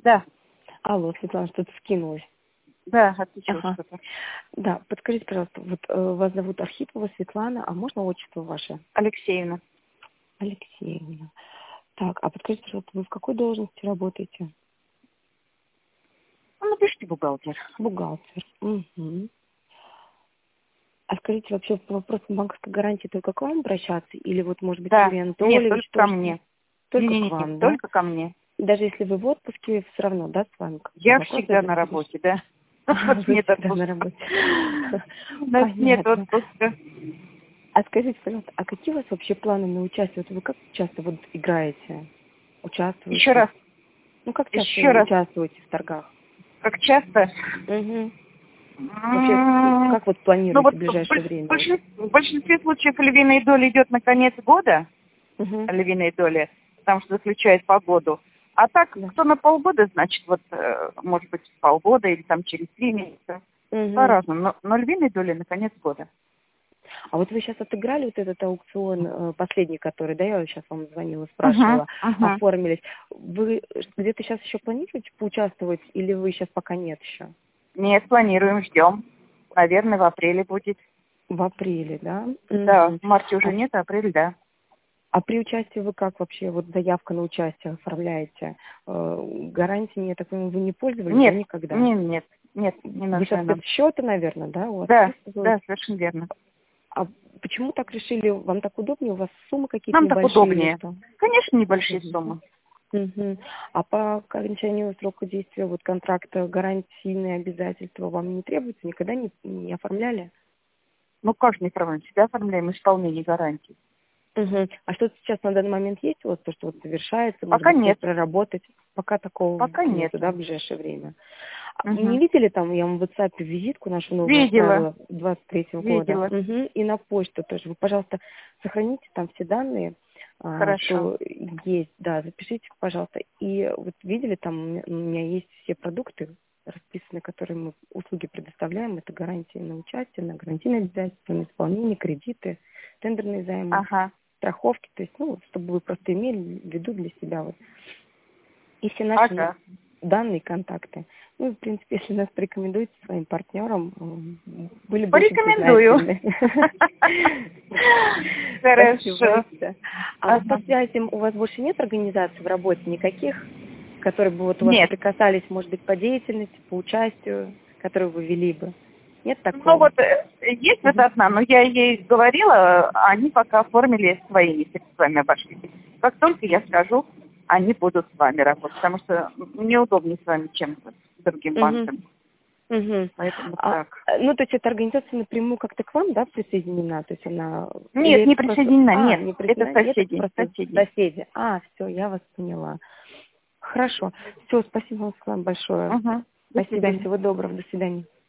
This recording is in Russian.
Да, Алло, Светлана, что-то скинулось. да, отвечу Ага. что-то. Да, подскажите, пожалуйста, вот вас зовут Архипова Светлана, а можно отчество ваше? Алексеевна. Алексеевна. Так, а подскажите, пожалуйста, вы в какой должности работаете? Ну, напишите бухгалтер. Бухгалтер. Угу. А скажите, вообще по вопросам банковской гарантии только к вам обращаться? Или вот, может быть, Да, Юрий нет, Анатольевич только ко тоже? мне. Только к Не, вам, да? только ко мне. Даже если вы в отпуске, все равно, да, с вами какие Я вопросы всегда на обратились? работе, да. У А, нас вы нет всегда на отпуска. работе. У нас нет Понятно. отпуска. А скажите, пожалуйста, а какие у вас вообще планы на участие? Вот вы как часто вот играете, Еще участвуете? раз, Ну, как часто еще вы раз. участвуете в торгах? Как часто? Угу. Вообще, как вот Ну планируете вот в ближайшее время? Вот? в большинстве случаев львиная доля идет на конец года, Угу. львиная доля, потому что заключает погоду. А так, Да. кто на полгода, значит, вот, может быть, полгода или там через 3 месяца. Угу. По-разному. Но львиная доля на конец года. А вот вы сейчас отыграли вот этот аукцион, последний, который, да, я сейчас вам звонила, Угу, спрашивала, угу. оформились. Вы где-то сейчас еще планируете поучаствовать или вы сейчас пока нет еще? Нет, планируем, ждем. Наверное, в апреле будет. В апреле, да? Да, Угу. в марте уже нет, а апрель, да. А при участии вы как вообще, вот заявка на участие оформляете? Гарантиями, я так понимаю, вы не пользовались, да, Нет, никогда? нет, не Вы со нужны нам. спецсчета, наверное, да, у вас Да, списывают? да, совершенно верно. А почему так решили? Вам так удобнее? У вас суммы какие-то Нам так небольшие или удобнее. что? Конечно, небольшие суммы. Мгм. А по окончанию срока действия вот контракта гарантийные обязательства вам не требуются? Никогда не оформляли? Ну, как же не оформляем? Всегда оформляем исполнение гарантий. Мгм. А что-то сейчас на данный момент есть? Вот то, что вот завершается, может Пока быть, нет. проработать? Пока такого Пока нету, да, нету. в ближайшее время. А не Угу. видели там, я вам в WhatsApp визитку нашу новую Видела, отправила 23-го года? видела. Мгм. И на почту тоже. Вы, пожалуйста, сохраните там все данные, Хорошо. что есть, да, запишите, пожалуйста. И вот видели там, у меня есть все продукты расписаны, которые мы услуги предоставляем. Это гарантии на участие, на гарантийные обязательства, на исполнение, кредиты, тендерные займы, Ага, страховки. То есть, ну, чтобы вы просто имели в виду для себя вот. И все наши ага. данные, контакты. Ну, и, в принципе, если нас порекомендуете своим партнерам, были бы очень Порекомендую. признательны. Спасибо Хорошо. большое. А вот по Ага. связям у вас больше нет организаций в работе никаких, которые бы вот у вас Нет. соприкасались, может быть, по деятельности, по участию, которые вы вели бы? Нет Ну такого? вот есть вот Мгм. одна, но я ей говорила, они пока оформили своими средствами обошлись. Как только я скажу, они будут с вами работать, потому что неудобнее с вами, чем с другим Мгм. банком. Мгм. Поэтому так. Ну, то есть эта организация напрямую как-то к вам, да, присоединена? То есть она... Или Нет, не это просто... присоединена, нет. Не Это присоединена? Нет, это соседи, просто соседи. соседи. Все, я вас поняла. Хорошо. Все, спасибо вам большое. Угу. До Спасибо, свидания. всего доброго, до свидания.